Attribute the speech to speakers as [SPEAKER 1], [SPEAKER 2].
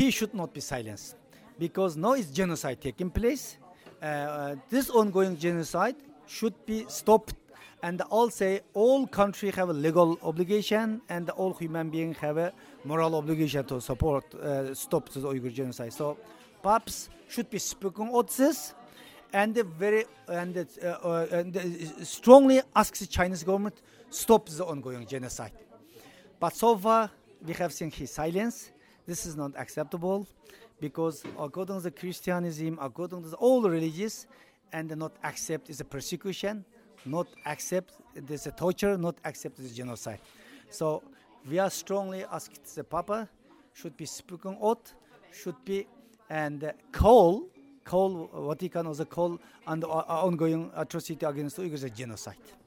[SPEAKER 1] he should not be silenced because now is genocide taking place. This ongoing genocide should be stopped, and also all countries have a legal obligation, and all human beings have a moral obligation to support stop the Uyghur genocide. So perhaps should be spoken on this, and strongly ask the Chinese government stop the ongoing genocide. But so far we have seen his silence. This is not acceptable because according to the Christianism, according to all religions, and not accept is a persecution, not accept this a torture, not accept this genocide. So we are strongly asked the Papa should be spoken out, should be and call Vatican also call on the ongoing atrocity against Uyghurs as genocide.